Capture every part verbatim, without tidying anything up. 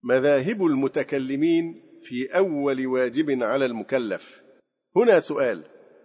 مذاهب المتكلمين في أول واجب على المكلف. هنا سؤال: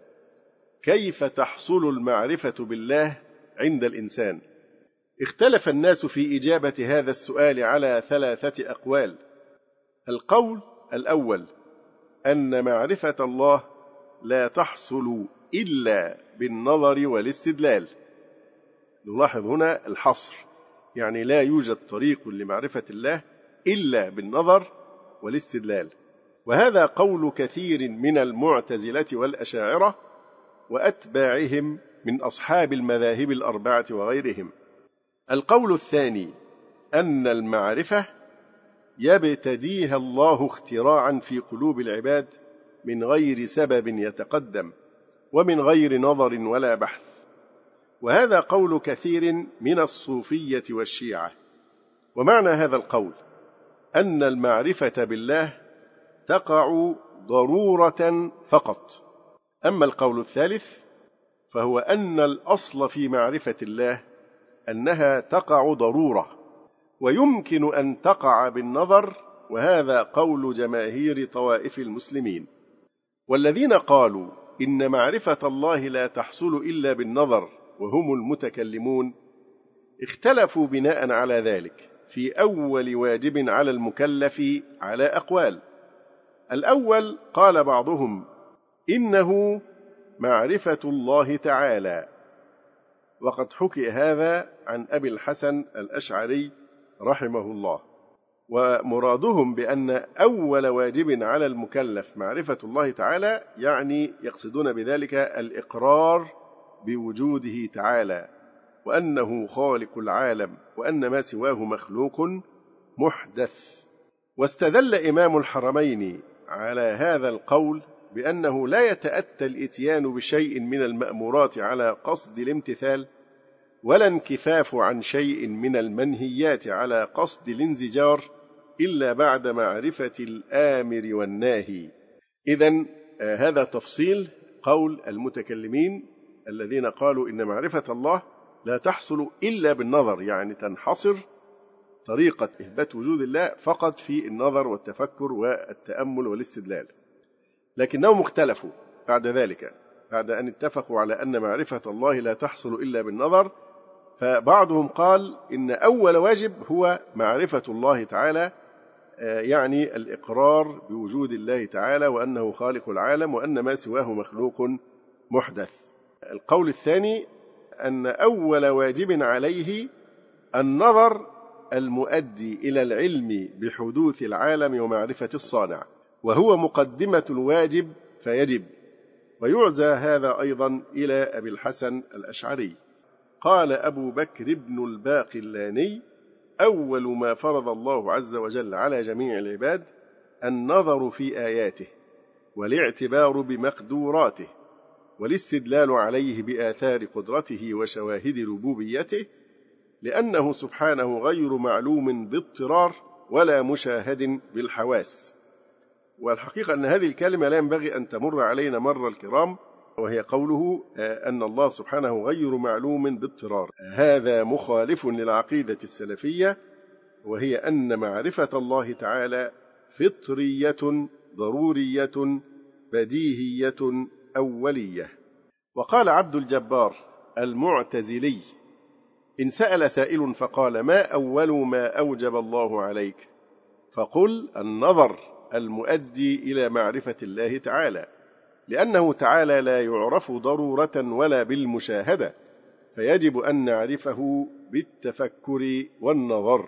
كيف تحصل المعرفة بالله عند الإنسان؟ اختلف الناس في إجابة هذا السؤال على ثلاثة أقوال. القول الأول أن معرفة الله لا تحصل إلا بالنظر والاستدلال. نلاحظ هنا الحصر، يعني لا يوجد طريق لمعرفة الله إلا بالنظر والاستدلال، وهذا قول كثير من المعتزلة والأشاعرة وأتباعهم من أصحاب المذاهب الأربعة وغيرهم. القول الثاني أن المعرفة يبتديها الله اختراعا في قلوب العباد من غير سبب يتقدم ومن غير نظر ولا بحث، وهذا قول كثير من الصوفية والشيعة. ومعنى هذا القول أن المعرفة بالله تقع ضرورة فقط. أما القول الثالث فهو أن الأصل في معرفة الله أنها تقع ضرورة، ويمكن أن تقع بالنظر، وهذا قول جماهير طوائف المسلمين. والذين قالوا إن معرفة الله لا تحصل إلا بالنظر وهم المتكلمون اختلفوا بناء على ذلك في أول واجب على المكلف على أقوال. الأول قال بعضهم إنه معرفة الله تعالى، وقد حكي هذا عن أبي الحسن الأشعري رحمه الله، ومرادهم بأن أول واجب على المكلف معرفة الله تعالى يعني يقصدون بذلك الإقرار بوجوده تعالى وأنه خالق العالم وأن ما سواه مخلوق محدث. واستدل إمام الحرمين على هذا القول بأنه لا يتأتى الإتيان بشيء من المأمورات على قصد الامتثال، ولا انكفاف عن شيء من المنهيات على قصد الانزجار إلا بعد معرفة الآمر والناهي. إذن هذا تفصيل قول المتكلمين الذين قالوا إن معرفة الله لا تحصل إلا بالنظر، يعني تنحصر طريقة إثبات وجود الله فقط في النظر والتفكر والتأمل والاستدلال. لكنهم اختلفوا بعد ذلك، بعد أن اتفقوا على أن معرفة الله لا تحصل إلا بالنظر، فبعضهم قال إن أول واجب هو معرفة الله تعالى، يعني الإقرار بوجود الله تعالى وأنه خالق العالم وأن ما سواه مخلوق محدث. القول الثاني أن أول واجب عليه النظر المؤدي إلى العلم بحدوث العالم ومعرفة الصانع، وهو مقدمة الواجب فيجب. ويعزى هذا أيضا إلى أبي الحسن الأشعري. قال أبو بكر بن الباقلاني: أول ما فرض الله عز وجل على جميع العباد النظر في آياته والاعتبار بمقدوراته والاستدلال عليه بآثار قدرته وشواهد ربوبيته، لأنه سبحانه غير معلوم باضطرار ولا مشاهد بالحواس. والحقيقة أن هذه الكلمة لا ينبغي أن تمر علينا مر الكرام، وهي قوله أن الله سبحانه غير معلوم باضطرار. هذا مخالف للعقيدة السلفية، وهي أن معرفة الله تعالى فطرية ضرورية بديهية أولية. وقال عبد الجبار المعتزلي: إن سأل سائل فقال: ما أول ما أوجب الله عليك؟ فقل: النظر المؤدي إلى معرفة الله تعالى، لأنه تعالى لا يعرف ضرورة ولا بالمشاهدة، فيجب أن نعرفه بالتفكر والنظر.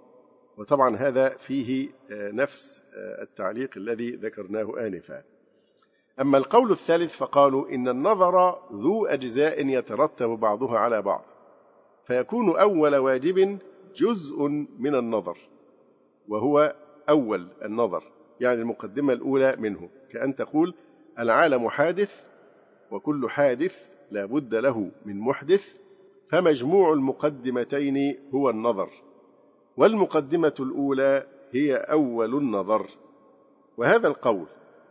وطبعا هذا فيه نفس التعليق الذي ذكرناه آنفا. أما القول الثالث فقالوا إن النظر ذو أجزاء يترتب بعضها على بعض، فيكون أول واجب جزء من النظر، وهو أول النظر، يعني المقدمة الأولى منه، كأن تقول: العالم حادث وكل حادث لا بد له من محدث، فمجموع المقدمتين هو النظر، والمقدمة الأولى هي أول النظر. وهذا القول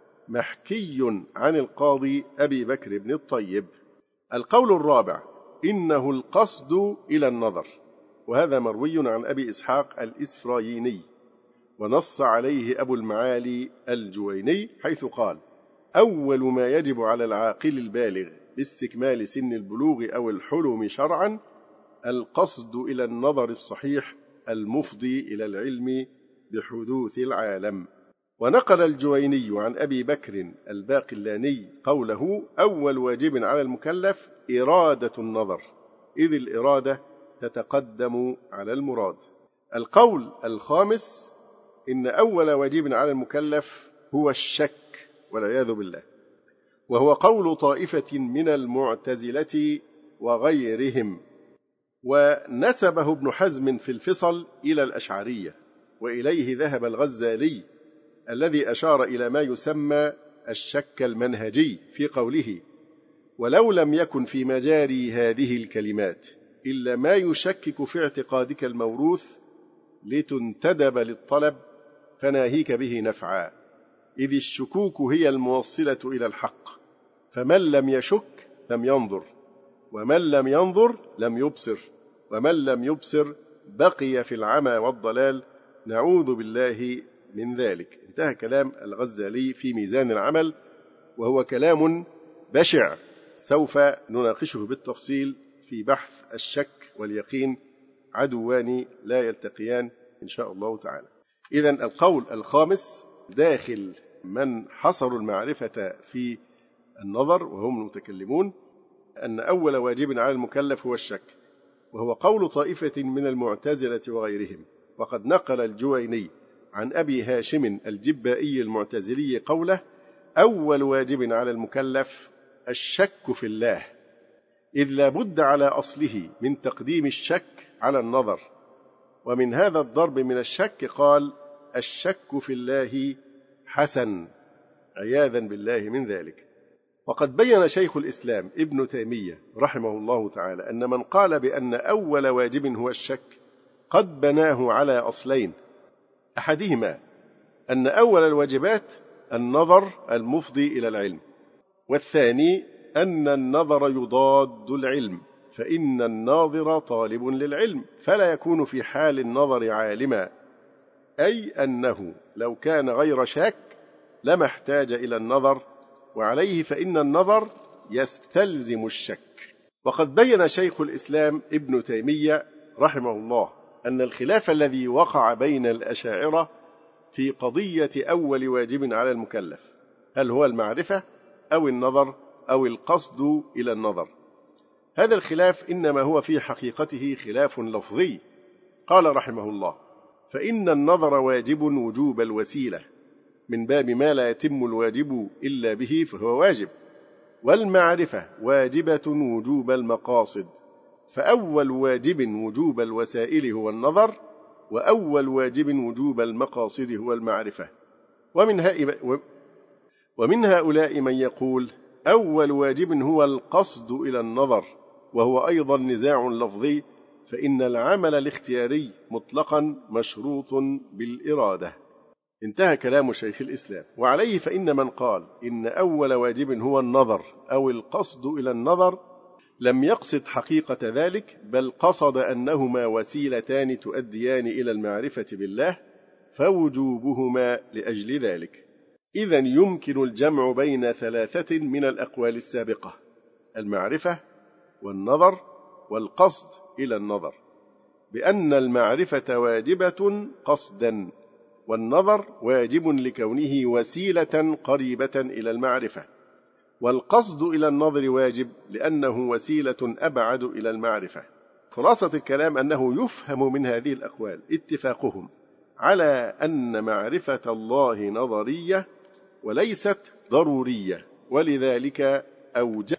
محكي عن القاضي أبي بكر بن الطيب. القول الرابع إنه القصد إلى النظر، وهذا مروي عن أبي إسحاق الإسفرايني، ونص عليه أبو المعالي الجويني حيث قال: أول ما يجب على العاقل البالغ باستكمال سن البلوغ أو الحلم شرعا القصد إلى النظر الصحيح المفضي إلى العلم بحدوث العالم. ونقل الجويني عن أبي بكر الباقلاني قوله: أول واجب على المكلف إرادة النظر، إذ الإرادة تتقدم على المراد. القول الخامس: إن أول واجب على المكلف هو الشك والعياذ بالله، وهو قول طائفة من المعتزلة وغيرهم، ونسبه ابن حزم في الفصل إلى الأشعرية، وإليه ذهب الغزالي الذي أشار إلى ما يسمى الشك المنهجي في قوله: ولو لم يكن في مجاري هذه الكلمات إلا ما يشكك في اعتقادك الموروث لتنتدب للطلب فناهيك به نفعا، إذ الشكوك هي الموصلة إلى الحق، فمن لم يشك لم ينظر، ومن لم ينظر لم يبصر، ومن لم يبصر بقي في العمى والضلال، نعوذ بالله من ذلك. انتهى كلام الغزالي في ميزان العمل، وهو كلام بشع سوف نناقشه بالتفصيل في بحث الشك واليقين عدوان لا يلتقيان إن شاء الله تعالى. إذن القول الخامس داخل من حصروا المعرفة في النظر وهم المتكلمون أن أول واجب على المكلف هو الشك، وهو قول طائفة من المعتزلة وغيرهم. وقد نقل الجويني عن أبي هاشم الجبائي المعتزلي قوله: أول واجب على المكلف الشك في الله، إذ لا بد على أصله من تقديم الشك على النظر. ومن هذا الضرب من الشك قال: الشك في الله حسن، عياذا بالله من ذلك. وقد بين شيخ الإسلام ابن تيمية رحمه الله تعالى أن من قال بأن أول واجب هو الشك قد بناه على أصلين: أحدهما أن أول الواجبات النظر المفضي إلى العلم، والثاني أن النظر يضاد العلم، فإن الناظر طالب للعلم فلا يكون في حال النظر عالما، أي أنه لو كان غير شاك لما احتاج إلى النظر، وعليه فإن النظر يستلزم الشك. وقد بين شيخ الإسلام ابن تيمية رحمه الله أن الخلاف الذي وقع بين الأشاعرة في قضية أول واجب على المكلف هل هو المعرفة أو النظر أو القصد إلى النظر، هذا الخلاف إنما هو في حقيقته خلاف لفظي. قال رحمه الله: فإن النظر واجب وجوب الوسيلة، من باب ما لا يتم الواجب إلا به فهو واجب، والمعرفة واجبة وجوب المقاصد، فأول واجب وجوب الوسائل هو النظر، وأول واجب وجوب المقاصد هو المعرفة. ومن, ومن هؤلاء من يقول أول واجب هو القصد إلى النظر، وهو أيضا نزاع لفظي، فإن العمل الاختياري مطلقا مشروط بالإرادة. انتهى كلام شيخ الإسلام. وعليه فإن من قال إن أول واجب هو النظر أو القصد إلى النظر لم يقصد حقيقة ذلك، بل قصد أنهما وسيلتان تؤديان إلى المعرفة بالله، فوجوبهما لأجل ذلك. إذن يمكن الجمع بين ثلاثة من الأقوال السابقة: المعرفة والنظر والقصد إلى النظر، بأن المعرفة واجبة قصدا، والنظر واجب لكونه وسيلة قريبة إلى المعرفة، والقصد إلى النظر واجب لأنه وسيلة أبعد إلى المعرفة. خلاصة الكلام أنه يفهم من هذه الأقوال اتفاقهم على أن معرفة الله نظرية وليست ضرورية، ولذلك أوجب